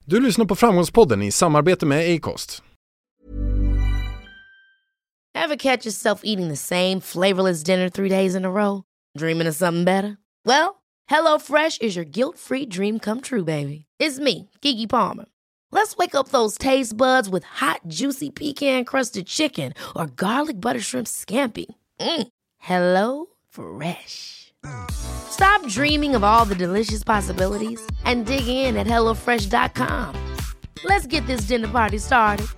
Du lyssnar på Framgångspodden i samarbete med Acast. Ever catch yourself eating the same flavorless dinner 3 days in a row? Dreaming of something better? Well, HelloFresh is your guilt-free dream come true, baby. It's me, Keke Palmer. Let's wake up those taste buds with hot, juicy pecan-crusted chicken or garlic butter shrimp scampi. Hello Fresh. Stop dreaming of all the delicious possibilities and dig in at HelloFresh.com. Let's get this dinner party started.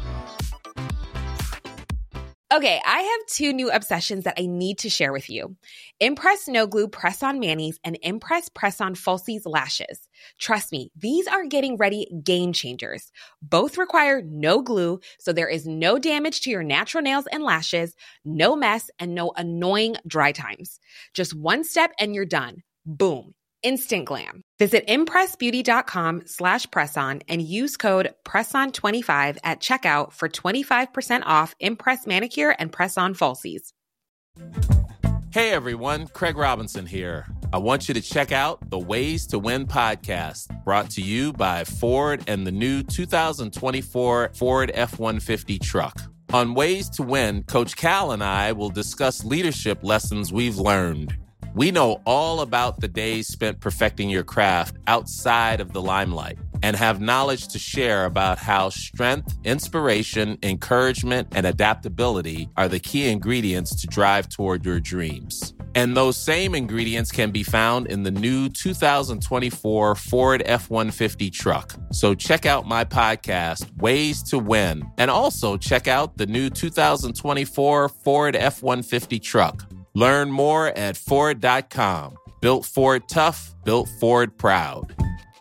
Okay, I have 2 new obsessions that I need to share with you. Impress No Glue Press-On Manis and Impress Press-On Falsies Lashes. Trust me, these are getting ready game changers. Both require no glue, so there is no damage to your natural nails and lashes, no mess, and no annoying dry times. Just one step and you're done. Boom. Instant glam. Visit impressbeauty.com/presson and use code PRESSON25 at checkout for 25% off Impress Manicure and Press-On Falsies. Hey everyone, Craig Robinson here. I want you to check out the Ways to Win podcast, brought to you by Ford and the new 2024 Ford F-150 truck. On Ways to Win, Coach Cal and I will discuss leadership lessons we've learned. We know all about the days spent perfecting your craft outside of the limelight and have knowledge to share about how strength, inspiration, encouragement, and adaptability are the key ingredients to drive toward your dreams. And those same ingredients can be found in the new 2024 Ford F-150 truck. So check out my podcast, Ways to Win, and also check out the new 2024 Ford F-150 truck. Learn more at Ford.com. Built Ford tough, built Ford proud.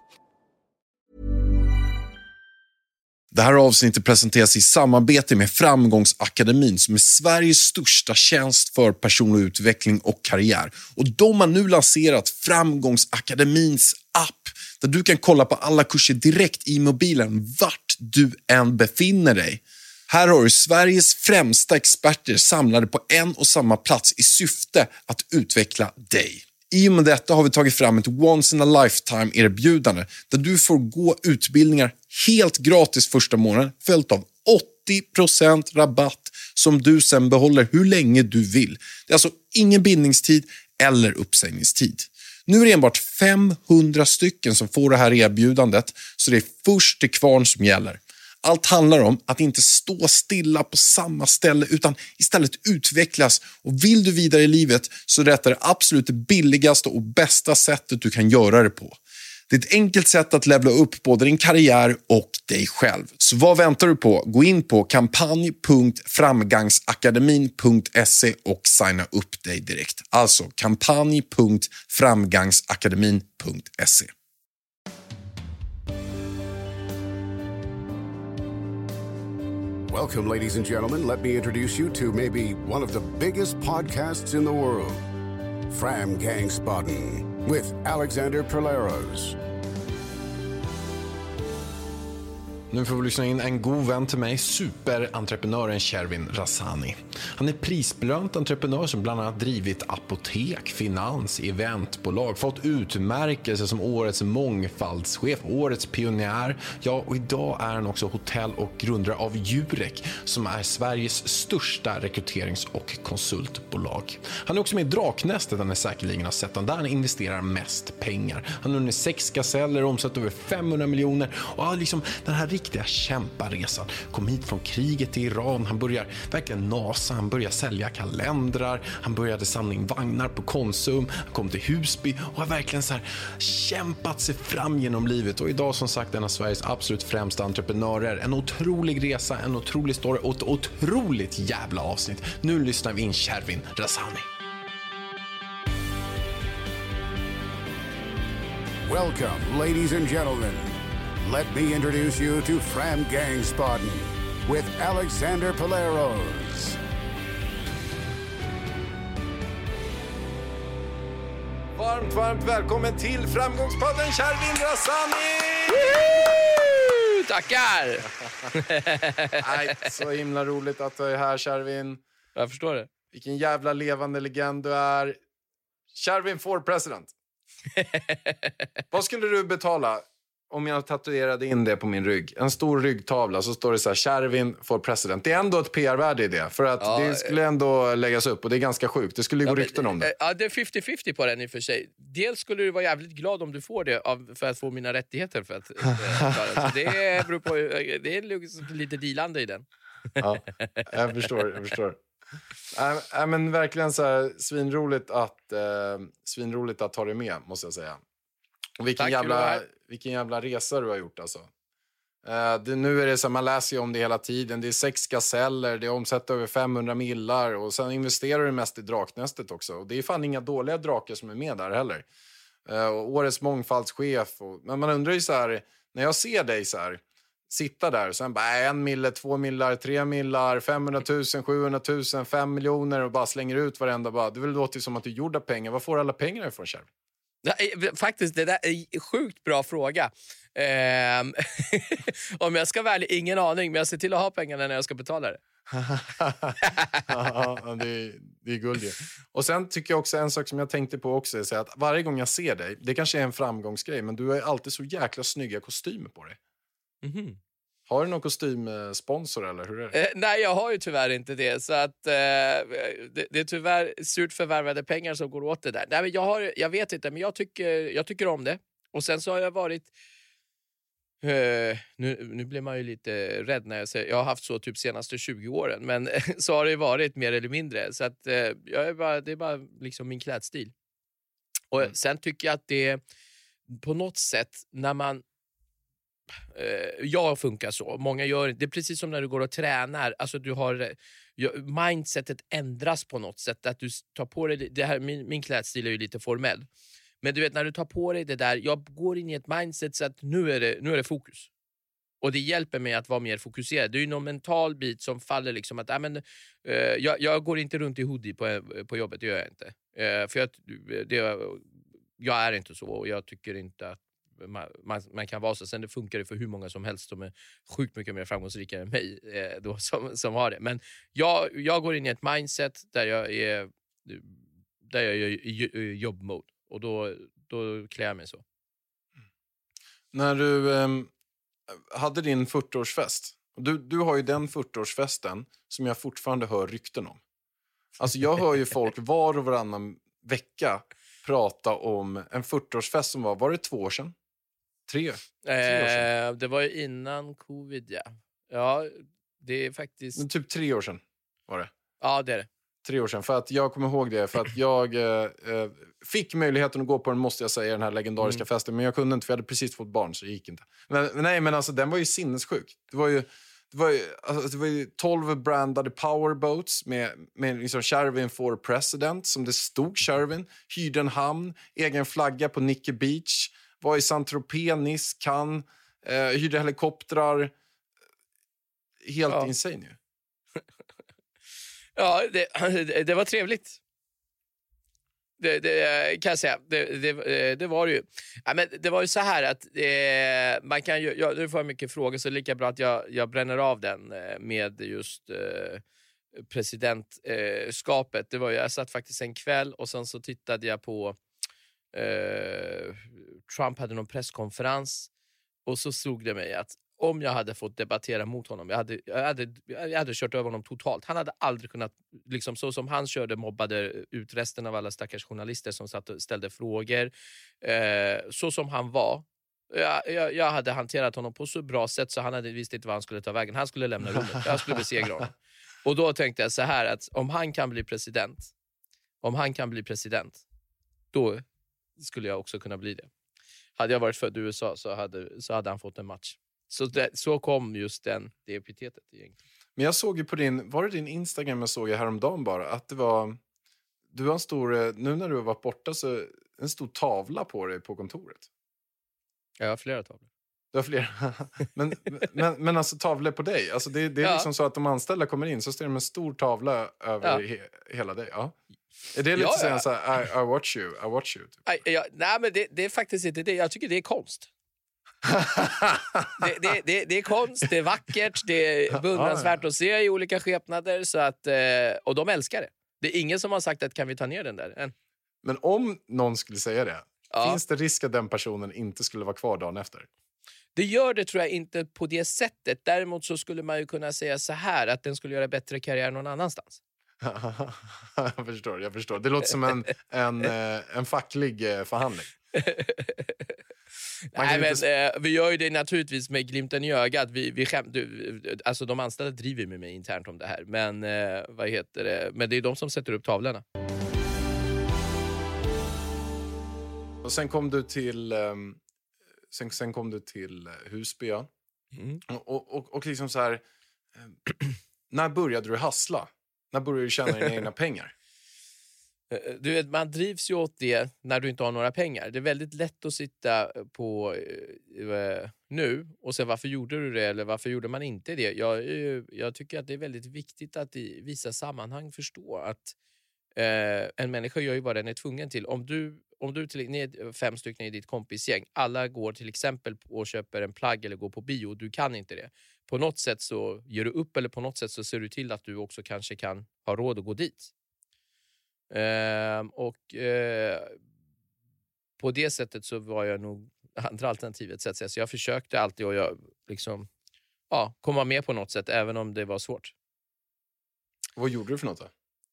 Det här avsnittet presenteras i samarbete med Framgångsakademin som är Sveriges största tjänst för personlig utveckling och karriär. Och de har nu lanserat Framgångsakademins app där du kan kolla på alla kurser direkt i mobilen vart du än befinner dig. Här har du Sveriges främsta experter samlade på en och samma plats i syfte att utveckla dig. I och med detta har vi tagit fram ett once in a lifetime erbjudande där du får gå utbildningar helt gratis första månaden följt av 80% rabatt som du sen behåller hur länge du vill. Det är alltså ingen bindningstid eller uppsägningstid. Nu är det enbart 500 stycken som får det här erbjudandet, så det är först till kvarn som gäller. Allt handlar om att inte stå stilla på samma ställe utan istället utvecklas. Och vill du vidare i livet så är detta det absolut billigaste och bästa sättet du kan göra det på. Det är ett enkelt sätt att levla upp både din karriär och dig själv. Så vad väntar du på? Gå in på kampanj.framgangsakademin.se och signa upp dig direkt. Alltså kampanj.framgangsakademin.se. Welcome, ladies and gentlemen. Let me introduce you to maybe one of the biggest podcasts in the world, Framgångsbodden, with Alexander Perleros. Nu får vi lyssna in en god vän till mig, superentreprenören Shervin Rassani. Han är prisbelönt entreprenör som bland annat drivit apotek, finans, eventbolag, fått utmärkelse som årets mångfaldschef, årets pionjär. Ja, och idag är han också hotell- och grundare av Jurek som är Sveriges största rekryterings- och konsultbolag. Han är också med i Draknästet, han är säkerligen har sett där han investerar mest pengar. Han har 6 gaseller, omsatt över 500 miljoner och har liksom den här riktiga kämparesan. Kom hit från kriget i Iran. Han börjar verkligen NASA. Han börjar sälja kalendrar. Han började samla in vagnar på Konsum. Han kom till Husby och har verkligen så här kämpat sig fram genom livet. Och idag som sagt en av Sveriges absolut främsta entreprenörer. En otrolig resa, en otrolig story och ett otroligt jävla avsnitt. Nu lyssnar vi in Shervin Rassani. Welcome, ladies and gentlemen. Let me introduce you to Framgångsbodden with Alexander Perleros. Varmt välkommen till Framgångspodden, Shervin Rassani! Tackar! Nej, så himla roligt att du är här, Shervin. Jag förstår det. Vilken jävla levande legend du är. Shervin for president. Vad skulle du betala om jag tatuerade in det på min rygg. En stor ryggtavla, så står det så här: Kärvin for president. Det är ändå ett PR-värde i det. För att det skulle ändå läggas upp. Och det är ganska sjukt. Det skulle ju gå rykten om det. Ja, det är 50-50 på den i och för sig. Dels skulle du vara jävligt glad om du får det för att få mina rättigheter. För att, det beror på, det är lite dealande i den. Ja, jag förstår. Men verkligen så här, svinroligt att ta det med, måste jag säga. Och vilken jävla resa du har gjort alltså. Nu är det så, man läser ju om det hela tiden. Det är 6 gaseller, det är omsatt över 500 millar. Och sen investerar du mest i draknästet också. Och det är fan inga dåliga drakar som är med där heller. Och årets mångfaldschef. Men man undrar ju så här, när jag ser dig så här, sitta där och sen bara 1 mille, 2 millar, 3 millar, 500 000, 700 000, 5 miljoner och bara slänger ut varenda. Det väl låter som att du gjorde pengar. Var får alla pengar ifrån, Kjell? Faktiskt, det där är en sjukt bra fråga. Om jag ska välja, ingen aning, men jag ser till att ha pengarna när jag ska betala det. Ja, det är guld. Och sen tycker jag också en sak som jag tänkte på också är att varje gång jag ser dig, det kanske är en framgångsgrej, men du har alltid så jäkla snygga kostymer på dig. Mm-hmm. Har du någon kostymsponsor eller hur är det? Nej, jag har ju tyvärr inte det. Så att det är tyvärr surt förvärvade pengar som går åt det där. Nej, men jag vet inte, men jag tycker om det. Och sen så har jag varit... Nu blir man ju lite rädd när jag säger... Jag har haft så typ senaste 20 åren. Men så har det varit mer eller mindre. Så att det är bara liksom min klädstil. Och sen tycker jag att det på något sätt när man... Jag funkar så. Många gör det. Det är precis som när du går och tränar. Alltså du har mindsetet ändras på något sätt. Att du tar på dig det här, min klädstil är ju lite formell. Men du vet, när du tar på dig det där, jag går in i ett mindset så att nu är det fokus. Och det hjälper mig att vara mer fokuserad. Det är ju någon mental bit som faller liksom att jag går inte runt i hoodie på jobbet, det gör jag inte. För jag är inte så, och jag tycker inte att man kan vara så. Sen det funkar det för hur många som helst som är sjukt mycket mer framgångsrika än mig då, som har det. Men jag går in i ett mindset där jag är i jobbmode. Och då klär jag mig så. När du hade din 40-årsfest. Du har ju den 40-årsfesten som jag fortfarande hör rykten om. Alltså jag hör ju folk var och varannan vecka prata om en 40-årsfest som var det 2 år sedan? 3 år sedan? Det var ju innan covid, ja. Ja, det är faktiskt... Men typ 3 år sedan var det. Ja, det är det. 3 år sedan, för att jag kommer ihåg det. För att jag fick möjligheten att gå på den, måste jag säga, den här legendariska festen. Men jag kunde inte, för jag hade precis fått barn, så det gick inte. Men alltså den var ju sinnessjuk. Det var ju 12 brandade powerboats med liksom Kärvin for president, som det stod Kärvin. Hyrde en hamn, egen flagga på Nikki Beach. Var i Saint-Tropez, Nice, Cannes. Hyrde helikoptrar. Helt insane ju. Ja, det var trevligt. Det kan jag säga. Det var det ju. Ja, men det var ju så här att man kan ju... Nu får jag mycket frågor, så det är lika bra att jag bränner av den med just presidentskapet. Det var ju, jag satt faktiskt en kväll och sen så tittade jag på Trump hade någon presskonferens, och så slog det mig att om jag hade fått debattera mot honom, jag hade kört över honom totalt. Han hade aldrig kunnat, liksom så som han körde, mobbade ut resten av alla stackars journalister som satt och ställde frågor. Så som han var. Jag hade hanterat honom på så bra sätt så han visste inte vad han skulle ta vägen. Han skulle lämna rummet. Jag skulle besegra honom. Och då tänkte jag så här, att om han kan bli president, då skulle jag också kunna bli det. Hade jag varit född i USA så hade han fått en match. Så kom just det epitetet egentligen. Men jag såg ju på var det din Instagram jag såg häromdagen bara, att det var, du har en stor, nu när du har varit borta, så en stor tavla på dig på kontoret. Jag har flera tavlor. Du har flera. men alltså tavlor på dig. Alltså det är liksom så att de anställda kommer in, så står det en stor tavla över hela dig. Ja. Är det lite så här, I watch you typ? Nej, men det är faktiskt inte det. Jag tycker det är konst. det är konst, det är vackert, det är beundransvärt att se i olika skepnader, så att, och de älskar det. Det är ingen som har sagt att kan vi ta ner den där än. Men om någon skulle säga det, finns det risk att den personen inte skulle vara kvar dagen efter? Det gör det tror jag inte på det sättet. Däremot så skulle man ju kunna säga så här att den skulle göra bättre karriär någon annanstans. Jag förstår. Det låter som en facklig förhandling. Vi gör ju det naturligtvis med glimten i ögat. Alltså de anställda driver med mig internt om det här. Men Men det är de som sätter upp tavlorna. Och sen kom du till sen kom du till Husby, ja. Och liksom så här, när började du hassla? När började du tjäna dina egna pengar? Du vet, man drivs ju åt det när du inte har några pengar. Det är väldigt lätt att sitta på nu och säga varför gjorde du det eller varför gjorde man inte det. Jag tycker att det är väldigt viktigt att i vissa sammanhang förstå att en människa gör ju vad den är tvungen till. Om du ni är 5 stycken i ditt kompisgäng, alla går till exempel och köper en plagg eller går på bio, du kan inte det. På något sätt så gör du upp eller på något sätt så ser du till att du också kanske kan ha råd att gå dit. På det sättet så var jag nog andra alternativet så att säga. Så jag försökte alltid att komma med på något sätt även om det var svårt. Vad gjorde du för något då?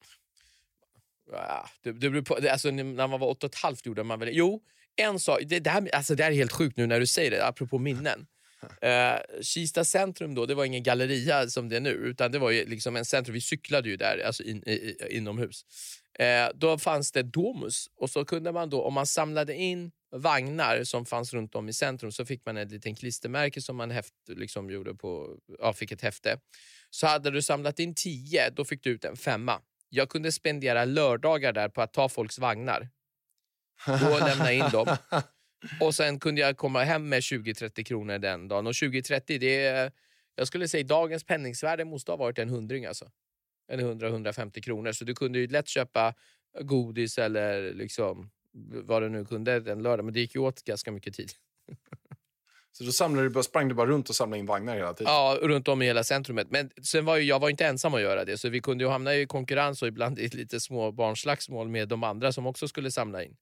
Det beror på, alltså, när man var 8,5 gjorde man väl. Jo, en sak, det här är helt sjukt nu när du säger det, apropå minnen. Kista centrum då, det var ingen galleria som det är nu, utan det var ju liksom en centrum, vi cyklade ju där alltså inomhus. Då fanns det Domus och så kunde man då, om man samlade in vagnar som fanns runt om i centrum, så fick man ett litet klistermärke som man fick ett häfte. Så hade du samlat in 10, då fick du ut en 5. Jag kunde spendera lördagar där på att ta folks vagnar. Då lämna in dem. Och sen kunde jag komma hem med 20-30 kronor den dagen. Och 20-30, det är, jag skulle säga dagens penningsvärde måste ha varit en 100 alltså. Eller 100-150 kronor. Så du kunde ju lätt köpa godis eller liksom vad du nu kunde den lördag. Men det gick ju åt ganska mycket tid. Så då sprang du bara runt och samlade in vagnar hela tiden? Ja, runt om i hela centrumet. Men sen jag var inte ensam att göra det. Så vi kunde ju hamna i konkurrens och ibland i lite små barnslagsmål med de andra som också skulle samla in.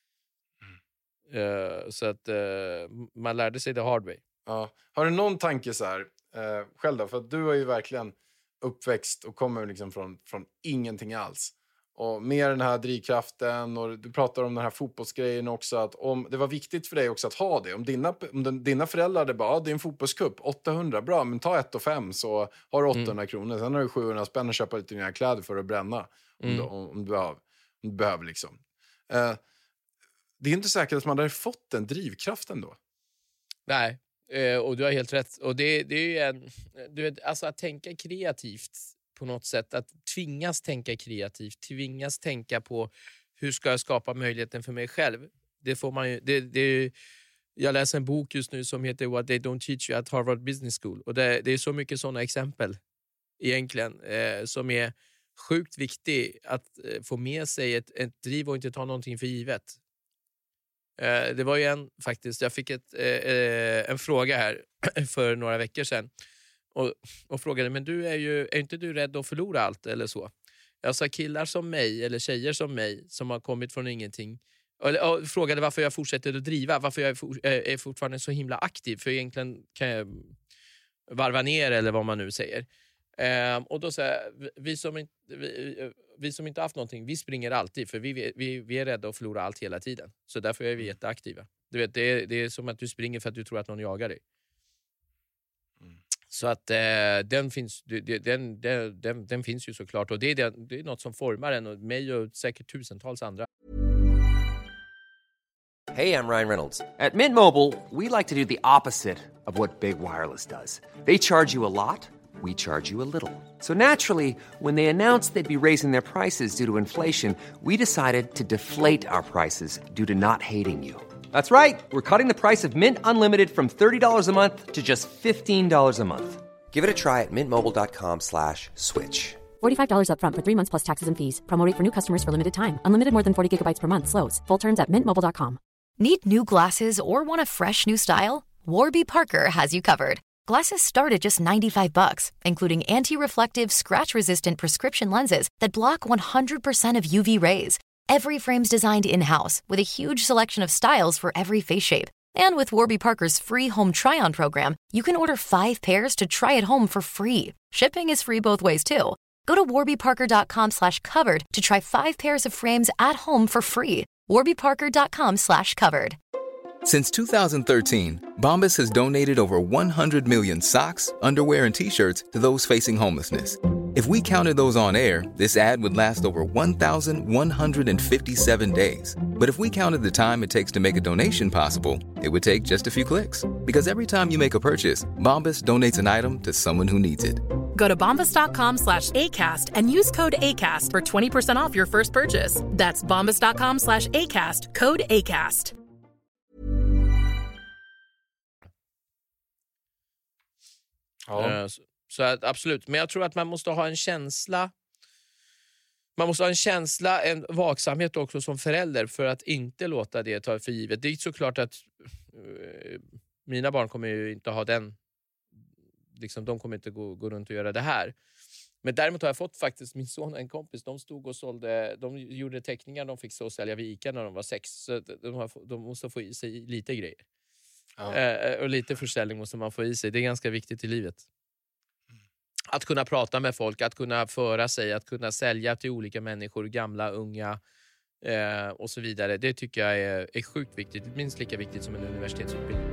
Så att man lärde sig the hard way. Ja. Har du någon tanke så här själv då? För att du är ju verkligen uppväxt och kommer liksom från ingenting alls. Och med den här drivkraften, och du pratar om den här fotbollsgrejen också, att om det var viktigt för dig också att ha det. Om dina föräldrar hade bara, det är en fotbollscup, 800, bra, men ta 1,5 så har du 800 kronor. Sen har du 700 spänn och köpa lite nya kläder för att bränna. Om du behöver liksom. Det är inte säkert att man hade fått den drivkraften då. Nej, och du har helt rätt. Och det är ju alltså att tänka kreativt på något sätt, att tvingas tänka kreativt, tvingas tänka på hur ska jag skapa möjligheten för mig själv. Det får man ju, jag läser en bok just nu som heter What They Don't Teach You at Harvard Business School, och det är så mycket sådana exempel egentligen som är sjukt viktigt att få med sig ett driv och inte ta någonting för givet. Det var ju jag fick en fråga här för några veckor sedan och frågade, men är inte du rädd att förlora allt eller så? Jag sa, killar som mig eller tjejer som mig som har kommit från ingenting, och frågade varför jag fortsätter att driva, varför jag är fortfarande så himla aktiv, för egentligen kan jag varva ner eller vad man nu säger. Och då säger vi som inte haft någonting, vi springer alltid, för vi är rädda att förlora allt hela tiden. Så därför är vi jätteaktiva. Du vet, det är som att du springer för att du tror att någon jagar dig. Så att den finns ju såklart, och det är något som formar en och mig och säkert tusentals andra. Hey, I'm Ryan Reynolds. At Mint Mobile, we like to do the opposite of what Big Wireless does. They charge you a lot. We charge you a little. So naturally, when they announced they'd be raising their prices due to inflation, we decided to deflate our prices due to not hating you. That's right. We're cutting the price of Mint Unlimited from $30 a month to just $15 a month. Give it a try at mintmobile.com/switch. $45 up front for 3 months plus taxes and fees. Promo rate for new customers for limited time. Unlimited more than 40 gigabytes per month slows. Full terms at mintmobile.com. Need new glasses or want a fresh new style? Warby Parker has you covered. Glasses start at just $95, including anti-reflective, scratch-resistant prescription lenses that block 100% of UV rays. Every frame's designed in-house with a huge selection of styles for every face shape. And with Warby Parker's free home try-on program, you can order 5 pairs to try at home for free. Shipping is free both ways too. Go to warbyparker.com/covered to try 5 pairs of frames at home for free. warbyparker.com/covered. Since 2013, Bombas has donated over 100 million socks, underwear, and T-shirts to those facing homelessness. If we counted those on air, this ad would last over 1,157 days. But if we counted the time it takes to make a donation possible, it would take just a few clicks. Because every time you make a purchase, Bombas donates an item to someone who needs it. Go to bombas.com/ACAST and use code ACAST for 20% off your first purchase. That's bombas.com/ACAST, code ACAST. Ja. Så att, absolut. Men jag tror att man måste ha en känsla. Man måste ha en känsla, en vaksamhet också som förälder för att inte låta det ta för givet. Det är såklart att mina barn kommer ju inte ha den. Liksom, de kommer inte gå runt och göra det här. Men däremot har jag fått faktiskt min son och en kompis. De stod och sålde, de gjorde teckningar de fick så sälja vid Ica när de var 6. Så de måste få i sig lite grejer. Ja. Och lite försäljning måste man få i sig. Det är ganska viktigt i livet. Att kunna prata med folk, att kunna föra sig, att kunna sälja till olika människor, gamla, unga och så vidare. Det tycker jag är sjukt viktigt. Minst lika viktigt som en universitetsutbildning.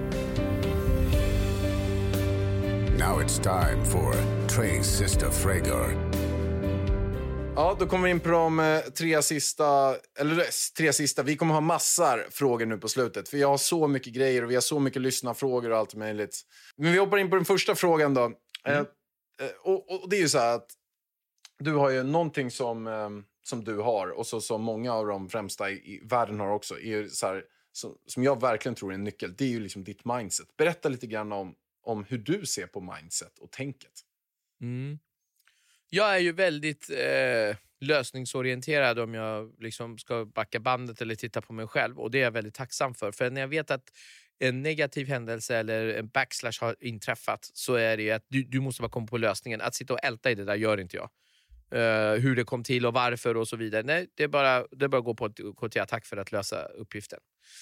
Now it's time for Trace Sister Frager. Ja, då kommer vi in på de tre sista. Vi kommer ha massor frågor nu på slutet. För jag har så mycket grejer och vi har så mycket lyssnarfrågor och allt möjligt. Men vi hoppar in på den första frågan då. Och det är ju så här att du har ju någonting som du har och så som många av de främsta i världen har också. Är så här, som jag verkligen tror är en nyckel. Det är ju liksom ditt mindset. Berätta lite grann om hur du ser på mindset och tänket. Jag är ju väldigt lösningsorienterad om jag liksom ska backa bandet eller titta på mig själv. Och det är jag väldigt tacksam för. För när jag vet att en negativ händelse eller en backslash har inträffat så är det att du måste bara komma på lösningen. Att sitta och älta i det där gör inte jag. Hur det kom till och varför och så vidare. Nej, det är bara gå på till attack för att lösa uppgiften.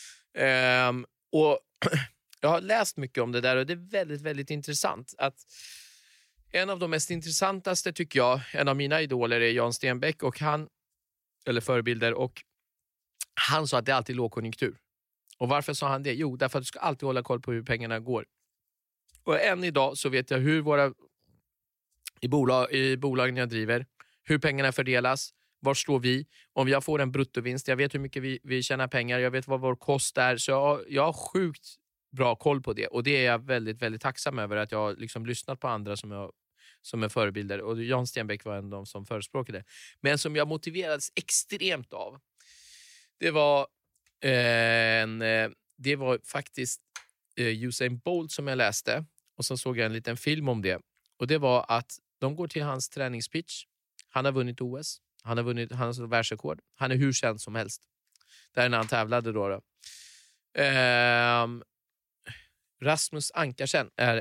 Och jag har läst mycket om det där och det är väldigt, väldigt intressant att en av de mest intressantaste tycker jag, en av mina idoler är Jan Stenbeck och eller förebilder, och han sa att det är alltid lågkonjunktur. Och varför sa han det? Jo, därför att du ska alltid hålla koll på hur pengarna går. Och än idag så vet jag hur i bolagen jag driver, hur pengarna fördelas, var står vi, om jag får en bruttovinst, jag vet hur mycket vi tjänar pengar, jag vet vad vår kost är, så jag har sjukt bra koll på det. Och det är jag väldigt, väldigt tacksam över att jag har liksom lyssnat på andra som är förebilder. Och Jan Stenbeck var en av de som förespråkade. Men som jag motiverades extremt av. Det var faktiskt Usain Bolt som jag läste. Och så såg jag en liten film om det. Och det var att de går till hans träningspitch. Han har vunnit OS. Han har världsrekord. Han är hur känd som helst. Där är när han tävlade då. Rasmus Ankarsen är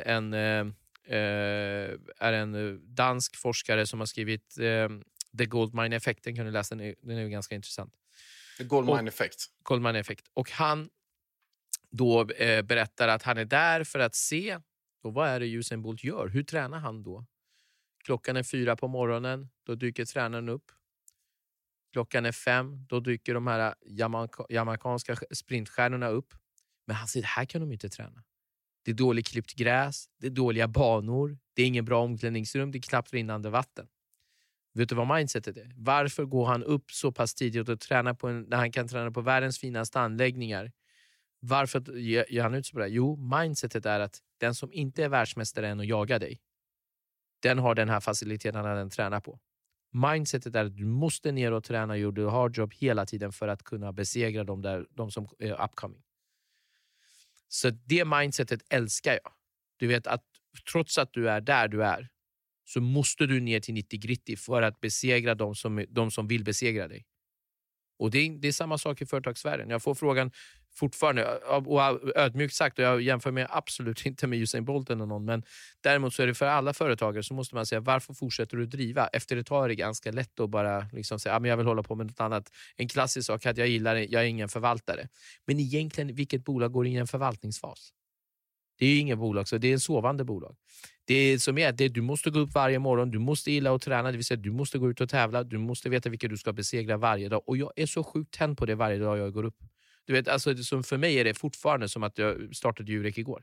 en dansk forskare som har skrivit The Goldmine Effect. Den kan du läsa, den är ju ganska intressant. The Goldmine Effect. Goldmine Effect. Och han då berättar att han är där för att se då vad är det Usain Bolt gör. Hur tränar han då? Klockan är 4 på morgonen. Då dyker tränaren upp. Klockan är 5. Då dyker de här jamaicanska sprintstjärnorna upp. Men han säger, här kan de inte träna. Det är dåligt klippt gräs. Det är dåliga banor. Det är ingen bra omklädningsrum. Det är knappt rinnande vatten. Vet du vad mindsetet är? Varför går han upp så pass tidigt och tränar när han kan träna på världens finaste anläggningar? Varför gör han ut så bra? Jo, mindsetet är att den som inte är världsmästare än att jaga dig, den har den här faciliteten när den tränar på. Mindsetet är att du måste ner och träna och göra hard job hela tiden för att kunna besegra de som är upcoming. Så det mindsetet älskar jag. Du vet att trots att du är där du är så måste du ner till 90-gritty för att besegra de som vill besegra dig. Och det är samma sak i företagsvärlden. Jag får frågan, fortfarande, och ödmjukt sagt, och jag jämför mig absolut inte med Usain Bolt eller någon, men däremot så är det för alla företagare så måste man säga, varför fortsätter du driva? Efter ett tag är det ganska lätt att bara liksom säga, men jag vill hålla på med något annat. En klassisk sak att jag gillar det, jag är ingen förvaltare. Men egentligen, vilket bolag går in i en förvaltningsfas? Det är ju ingen bolag, så det är en sovande bolag. Det som är det, du måste gå upp varje morgon, du måste gilla att träna, det vill säga du måste gå ut och tävla, du måste veta vilka du ska besegra varje dag. Och jag är så sjukt tänd på det varje dag jag går upp. Du vet, alltså, som för mig är det fortfarande som att jag startade Jurek igår.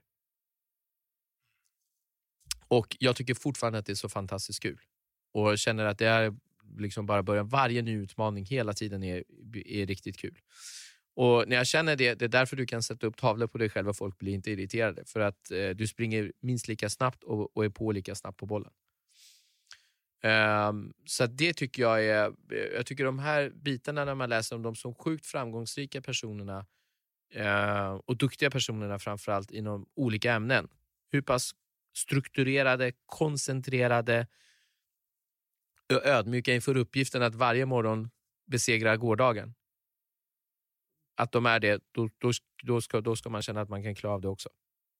Och jag tycker fortfarande att det är så fantastiskt kul. Och jag känner att det är liksom bara början. Varje ny utmaning hela tiden är riktigt kul. Och när jag känner det är därför du kan sätta upp tavlor på dig själv och folk blir inte irriterade. För att du springer minst lika snabbt och är på lika snabbt på bollen. Så det tycker jag tycker de här bitarna när man läser om de som sjukt framgångsrika personerna och duktiga personerna framförallt inom olika ämnen. Hur pass strukturerade, koncentrerade och ödmjuka inför uppgiften att varje morgon besegra gårdagen. Att de är det, då ska man känna att man kan klara av det också.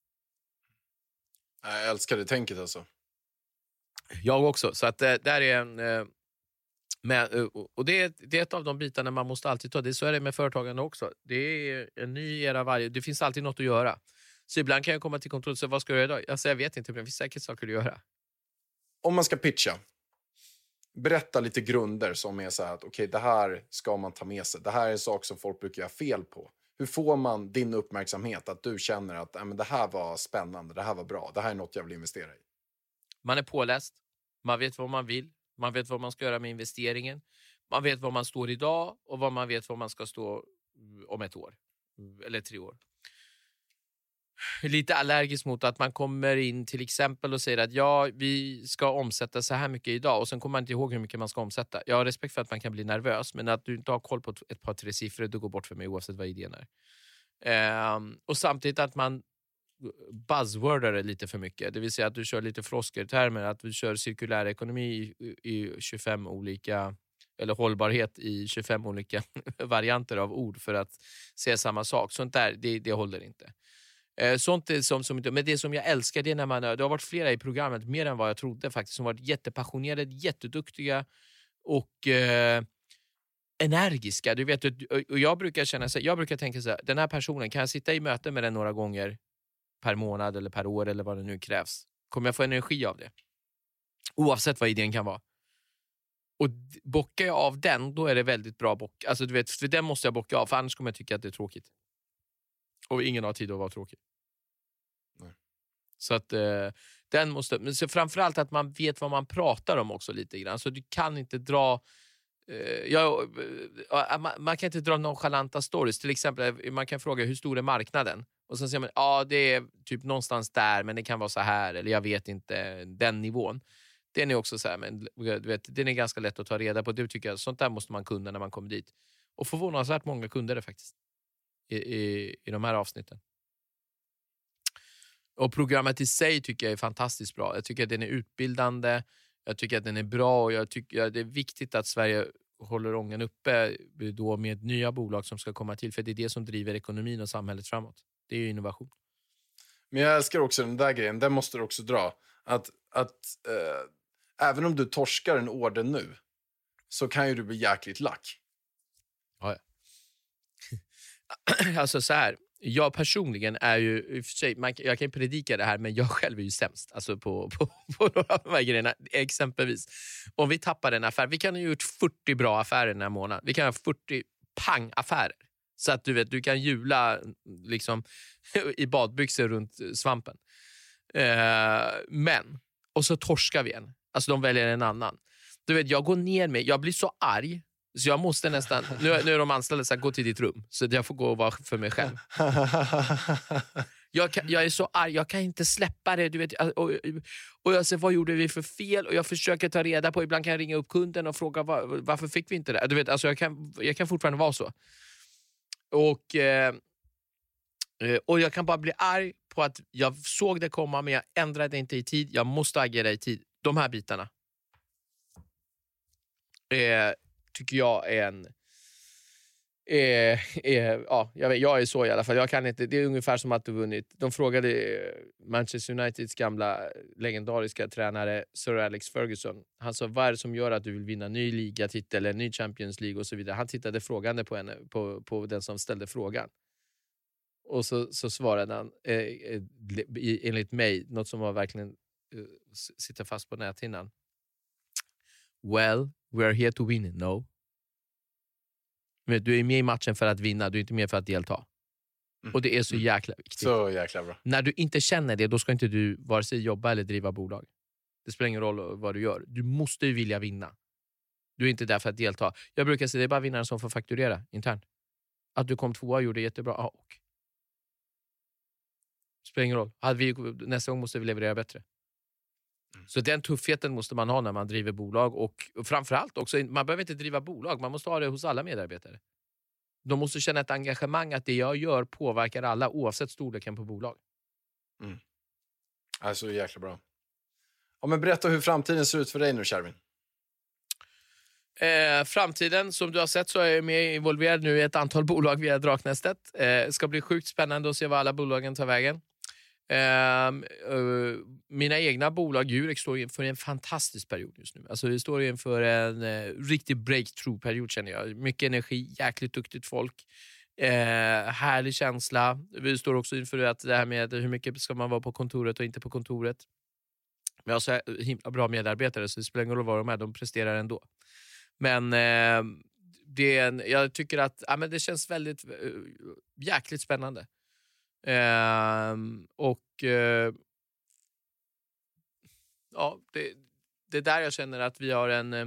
Jag älskar det tänket alltså. Jag också, så att där är en och det är ett av de bitarna man måste alltid ta. Så är det med företagande också. Det är en ny era varje, det finns alltid något att göra. Så ibland kan jag komma till kontor och säga, vad ska jag göra idag? Alltså, jag vet inte, men det finns säkert saker att göra. Om man ska pitcha, berätta lite grunder som är så här att okej, det här ska man ta med sig. Det här är en sak som folk brukar göra fel på. Hur får man din uppmärksamhet att du känner att men det här var spännande, det här var bra, det här är något jag vill investera i? Man är påläst, man vet vad man vill, man vet vad man ska göra med investeringen, man vet vad man står idag och vad man vet vad man ska stå om 1 år eller 3 år. Lite allergisk mot att man kommer in till exempel och säger att ja, vi ska omsätta så här mycket idag och sen kommer man inte ihåg hur mycket man ska omsätta. Jag har respekt för att man kan bli nervös, men att du inte har koll på ett par 3 siffror, det går bort för mig oavsett vad idén är. Och samtidigt att man buzzwordar det lite för mycket. Det vill säga att du kör lite floskeltermer, att du kör cirkulär ekonomi i 25 olika, eller hållbarhet i 25 olika varianter av ord för att säga samma sak. Sånt där, det håller inte. Sånt är men det som jag älskar, det är när det har varit flera i programmet, mer än vad jag trodde faktiskt, som varit jättepassionerade, jätteduktiga och energiska. Du vet, och jag brukar känna så, jag brukar tänka så här, den här personen, kan jag sitta i möte med den några gånger per månad eller per år eller vad det nu krävs? Kommer jag få energi av det? Oavsett vad idén kan vara. Och bockar jag av den, då är det väldigt bra bock. Alltså du vet, för den måste jag bocka av, för annars kommer jag tycka att det är tråkigt. Och ingen har tid att vara tråkig. Nej. Så att den måste, men så framförallt att man vet vad man pratar om också lite grann. Så du kan inte dra man kan inte dra nonchalanta stories. Till exempel, man kan fråga hur stor är marknaden? Och sen säger man, ja det är typ någonstans där, men det kan vara så här, eller jag vet inte, den nivån. Den är också så här, men du vet, den är ganska lätt att ta reda på. Det tycker jag, sånt där måste man kunna när man kommer dit. Och förvånansvärt många kunder det faktiskt. I de här avsnitten. Och programmet i sig tycker jag är fantastiskt bra. Jag tycker att den är utbildande. Jag tycker att den är bra. Och jag tycker att det är viktigt att Sverige håller ångan uppe då med nya bolag som ska komma till. För det är det som driver ekonomin och samhället framåt. Det är ju innovation. Men jag älskar också den där grejen. Den måste du också dra. Att även om du torskar en order nu, så kan ju du bli jäkligt lack. Ja. Alltså så här, jag personligen är ju i och för sig, jag kan predika det här, men jag själv är ju sämst alltså på några av de här grejerna. Exempelvis, om vi tappar en affär, vi kan ha gjort 40 bra affärer den här månaden. Vi kan ha 40 pang-affärer. Så att du vet, du kan jula liksom i badbyxor runt svampen. Men, och så torskar vi en. Alltså de väljer en annan. Du vet, jag går ner med, jag blir så arg. Så jag måste nästan, nu är de anställda så här, gå till ditt rum. Så jag får gå och vara för mig själv. Jag är så arg, jag kan inte släppa det. Du vet, och jag säger, vad gjorde vi för fel? Och jag försöker ta reda på, ibland kan jag ringa upp kunden och fråga, varför fick vi inte det? Du vet, alltså jag kan fortfarande vara så. Och jag kan bara bli arg på att jag såg det komma, men jag ändrade inte i tid. Jag måste agera i tid. De här bitarna tycker jag är jag är så i alla fall. Jag kan inte, det är ungefär som att du vunnit. De frågade Manchester Uniteds gamla legendariska tränare Sir Alex Ferguson. Han sa, vad är det som gör att du vill vinna ny ligatitel eller ny Champions League och så vidare. Han tittade frågande på henne, på den som ställde frågan. Och så svarade han enligt mig, något som var verkligen sitter fast på näthinnan. Well, we are here to win, no? Men du är med i matchen för att vinna, du är inte med för att delta. Och det är så jäkla viktigt. Så jäkla bra. När du inte känner det, då ska inte du vare sig jobba eller driva bolag. Det spelar ingen roll vad du gör. Du måste ju vilja vinna. Du är inte där för att delta. Jag brukar säga, det är bara vinnaren som får fakturera internt. Att du kom 2 och gjorde jättebra. Och. Det spelar ingen roll. Nästa gång måste vi leverera bättre. Så den tuffheten måste man ha när man driver bolag. Och framförallt också, man behöver inte driva bolag. Man måste ha det hos alla medarbetare. De måste känna ett engagemang att det jag gör påverkar alla oavsett storleken på bolag. Alltså jäkla bra. Ja, men berätta hur framtiden ser ut för dig nu, Shervin. Framtiden, som du har sett, så är jag med involverad nu i ett antal bolag via Draknästet. Det ska bli sjukt spännande att se vad alla bolagen tar vägen. Mina egna bolag Jurex står inför en fantastisk period just nu. Alltså vi står inför en riktig breakthrough-period, känner jag. Mycket energi, jäkligt duktigt folk, härlig känsla. Vi står också inför det här med hur mycket ska man vara på kontoret och inte på kontoret. Vi har så himla bra medarbetare, så det spelar ingen roll vad de är, de presterar ändå. Men jag tycker att det känns väldigt jäkligt spännande. Det är där jag känner att vi har det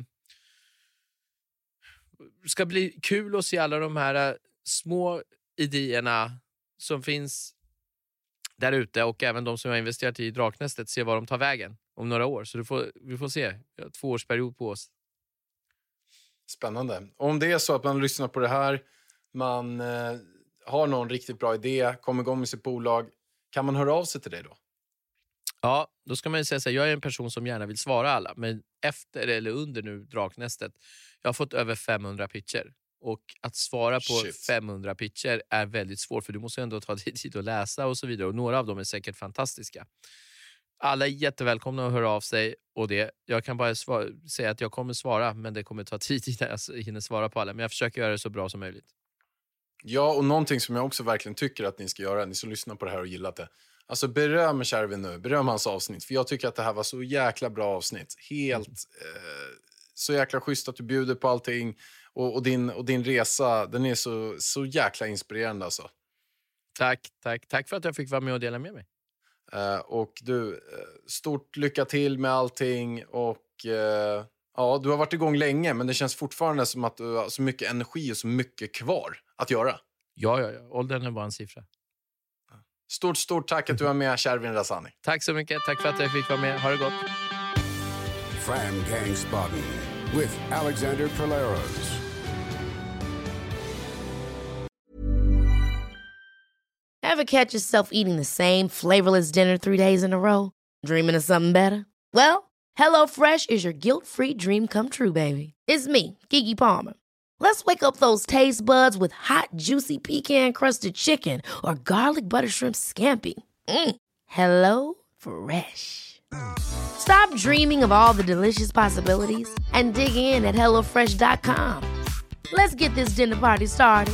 ska bli kul att se alla de här små idéerna som finns där ute, och även de som har investerat i Draknästet, se vad de tar vägen om några år. Så vi får se. Vi har 2 årsperiod på oss. Spännande. Om det är så att man lyssnar på det här, man har någon riktigt bra idé, kommer igång med sitt bolag, kan man höra av sig till dig då? Ja, då ska man ju säga så här, jag är en person som gärna vill svara alla, men efter eller under nu Draknästet, jag har fått över 500 pitcher. Och att svara på 500 pitcher är väldigt svårt, för du måste ändå ta dig tid att läsa och så vidare, och några av dem är säkert fantastiska. Alla är jättevälkomna att höra av sig, och jag kan bara säga att jag kommer svara, men det kommer ta tid innan jag hinner svara på alla, men jag försöker göra det så bra som möjligt. Ja, och någonting som jag också verkligen tycker att ni ska göra, ni som lyssnar på det här och gillat det. Alltså beröm Shervin nu, beröm hans avsnitt. För jag tycker att det här var så jäkla bra avsnitt. Helt så jäkla schysst att du bjuder på allting. Och din resa, den är så jäkla inspirerande alltså. Tack för att jag fick vara med och dela med mig. Och du, stort lycka till med allting. Och ja, du har varit igång länge, men det känns fortfarande som att du har så mycket energi och så mycket kvar att göra. Ja. Åldern är bara en siffra. Stort tack att du var med, Shervin Razzani. Tack så mycket. Tack för att jag fick vara med. Ha det gott. Fram Gangsbaden with Alexander Polaros. Ever catch yourself eating the same flavorless dinner 3 days in a row? Dreaming of something better? Well, HelloFresh is your guilt-free dream come true, baby. It's me, Keke Palmer. Let's wake up those taste buds with hot, juicy pecan-crusted chicken or garlic butter shrimp scampi. Hello Fresh. Stop dreaming of all the delicious possibilities and dig in at HelloFresh.com. Let's get this dinner party started.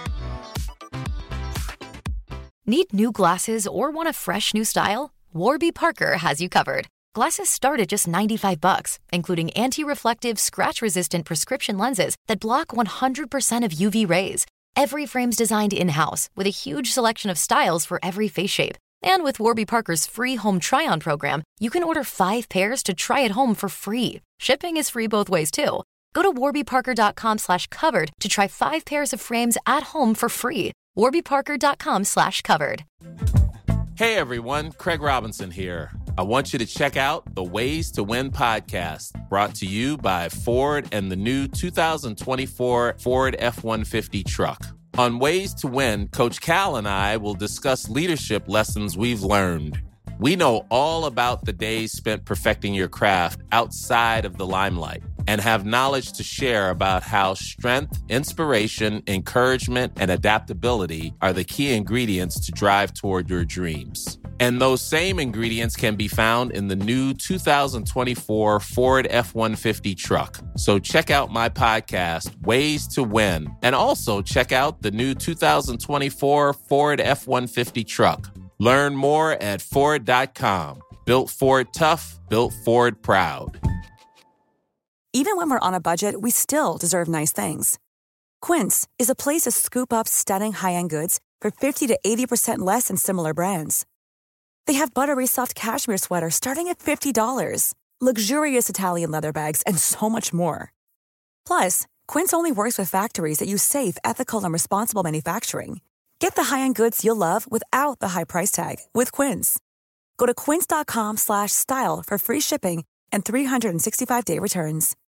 Need new glasses or want a fresh new style? Warby Parker has you covered. Glasses start at just $95, including anti-reflective, scratch-resistant prescription lenses that block 100% of UV rays. Every frame's designed in-house with a huge selection of styles for every face shape. And with Warby Parker's free home try-on program, you can order 5 pairs to try at home for free. Shipping is free both ways, too. Go to warbyparker.com/covered to try 5 pairs of frames at home for free. warbyparker.com/covered. Hey everyone, Craig Robinson here. I want you to check out the Ways to Win podcast, brought to you by Ford and the new 2024 Ford F-150 truck. On Ways to Win, Coach Cal and I will discuss leadership lessons we've learned. We know all about the days spent perfecting your craft outside of the limelight. and have knowledge to share about how strength, inspiration, encouragement, and adaptability are the key ingredients to drive toward your dreams. And those same ingredients can be found in the new 2024 Ford F-150 truck. So check out my podcast, Ways to Win, and also check out the new 2024 Ford F-150 truck. Learn more at Ford.com. Built Ford tough, built Ford proud. Even when we're on a budget, we still deserve nice things. Quince is a place to scoop up stunning high-end goods for 50 to 80% less than similar brands. They have buttery soft cashmere sweaters starting at $50, luxurious Italian leather bags, and so much more. Plus, Quince only works with factories that use safe, ethical, and responsible manufacturing. Get the high-end goods you'll love without the high price tag with Quince. Go to quince.com/style for free shipping and 365-day returns.